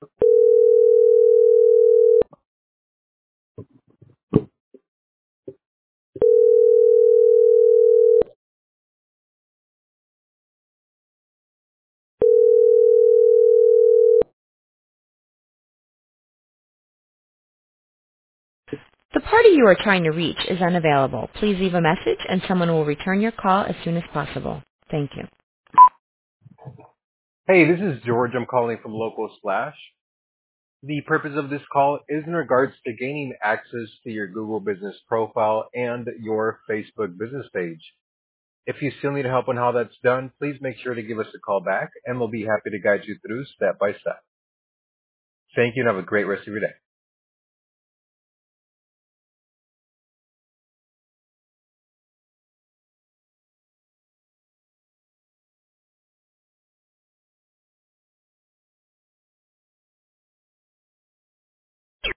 The party you are trying to reach is unavailable. Please leave a message and someone will return your call as soon as possible. Thank you. Hey, this is George. I'm calling from Local Splash. The purpose of this call is in regards to gaining access to your Google Business profile and your Facebook business page. If you still need help on how that's done, please make sure to give us a call back and we'll be happy to guide you through step by step. Thank you and have a great rest of your day.